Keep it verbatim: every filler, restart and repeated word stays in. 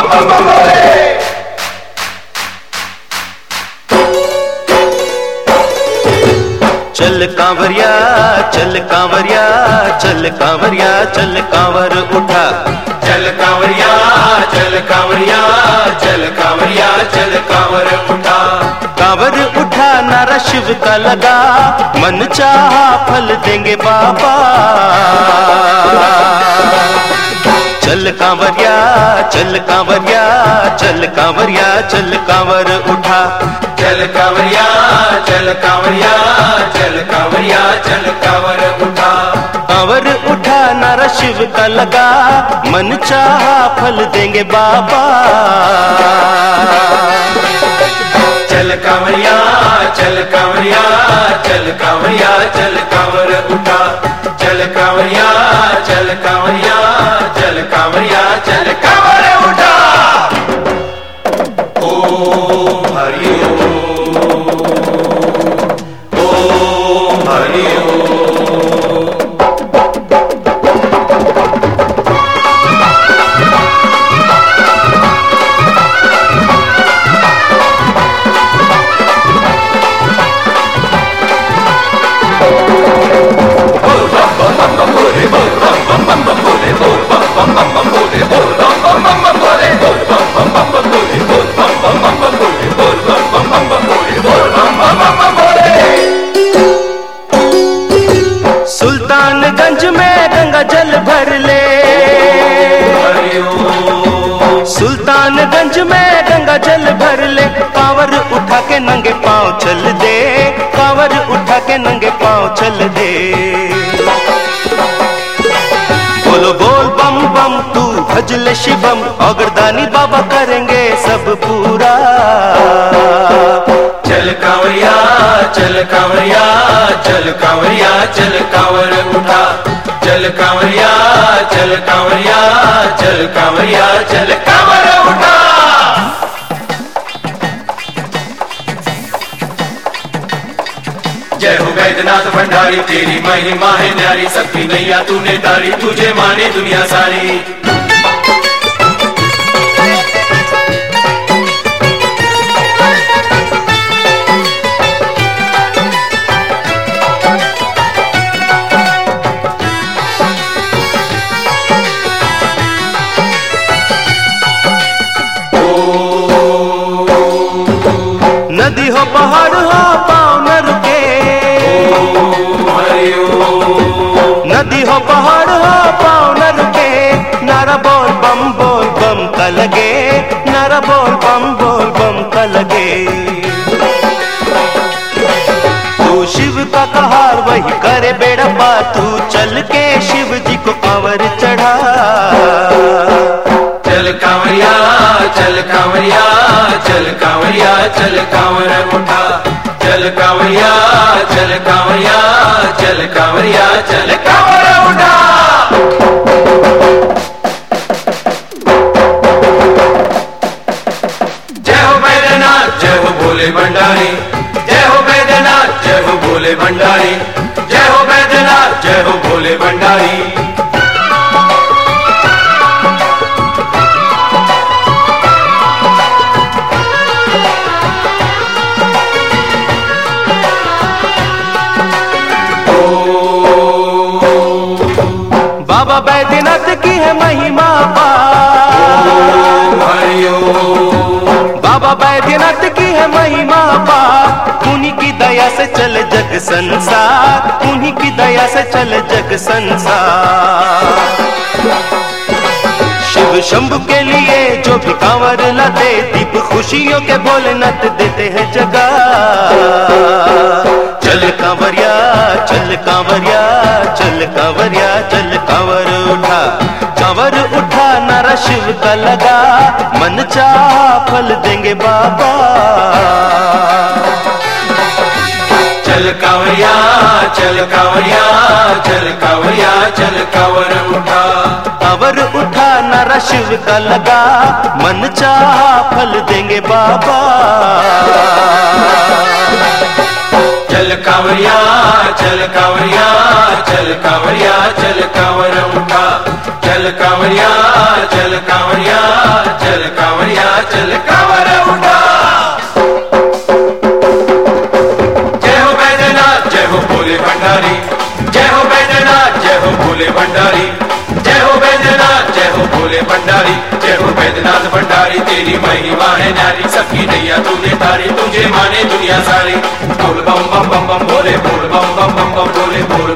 बम बम भोले। चल कांवरिया चल कांवरिया चल कांवरिया चल कांवर उठा। चल कांवरिया चल कांवरिया चल कांवरिया चल कांवर उठा। कांवर उठा नारा शिव का लगा, मन चाहा फल देंगे बाबा। चल कांवरिया चल कांवरिया चल कांवरिया चल कांवर उठा। चल कांवरिया चल कांवरिया चल कांवरिया चल कांवर उठा। कांवर उठा नारा शिव का लगा, मन चाहा फल देंगे बाबा। चल कांवरिया चल कांवरिया चल कांवरिया चल कांवर उठा। चल कांवरिया चल कांवरिया चल कांवरिया चल कांवर उठा। ओम हरि ओम ओम हरि ओम। सुल्तानगंज में गंगा जल भर ले। सुल्तानगंज में गंगा जल भर ले, कांवर उठा के नंगे पांव चल दे। कांवर उठा के नंगे पांव चल दे। बोलो बोल बम बम तू भजले शिवम, औगरदानी बाबा करेंगे सब पूरा। चल कांवरिया चल कांवरिया चल कांवरिया चल कांवर उठा। चल कांवरिया चल कांवरिया चल कांवरिया चल कांवर उठा। जय हो वैद्यनाथ भंडारी, तेरी महिमा है न्यारी, सबकी नैया तूने तारी, तुझे माने दुनिया सारी। नदी हो पहाड़ हो पाँव न रुके। नदी हो पहाड़ हो पाँव न रुके, नारा बोल बम बोल बम का लगे। नारा बोल बम बोल बम का लगे। तू शिव का कहार वही करे बेड़ा पार, तू चल के शिव जी को कांवर चढ़ा। चल कांवरिया चल कांवरिया चल कांवरिया चल कांवर उठा। चल कांवरिया चल कांवरिया चल कांवरिया चल कांवर उठा। जय हो वैद्यनाथ जय हो भोले भंडारी। जय हो वैद्यनाथ जय हो भोले भंडारी। जय हो वैद्यनाथ जय हो भोले भंडारी। बाबा बैद्यनाथ की है महिमा ओम हरि ओम। बाबा बैद्यनाथ की है महिमा पार, उन्हीं की दया से चले जग संसार। उन्हीं की दया से चले जग संसार। शिव शंभु के लिए जो भी कांवर लाते, दीप खुशियों के भोलेनाथ देते हैं जगह। चल कांवरिया चल कांवरिया चल कांवरिया चल कांवर उठा। कांवर उठा नारा शिव का लगा, मन चाहा फल देंगे बाबा। चल कांवरिया चल कांवरिया चल कांवरिया चल कांवर उठा। कांवर उठा नारा शिव का लगा, मन चाहा फल देंगे बाबा। चल कांवरिया चल कांवरिया चल कांवरिया चल कांवर उठा। चल कांवरिया चल कांवरिया चल कांवरिया चल कांवर उठा। जय हो बैद्यनाथ जय हो भोले भंडारी, जय हो बैद्यनाथ जय हो भोले भंडारी, जय हो बैद्यनाथ जय हो भोले भंडारी, जय हो बैद्यनाथ भंडारी तेरी महिमा है न्यारी, सबकी नैया तूने तारी तुझे माने दुनिया सारी। बोल बम बम बम बम भोले बोल बम बम बम बम भोले बोल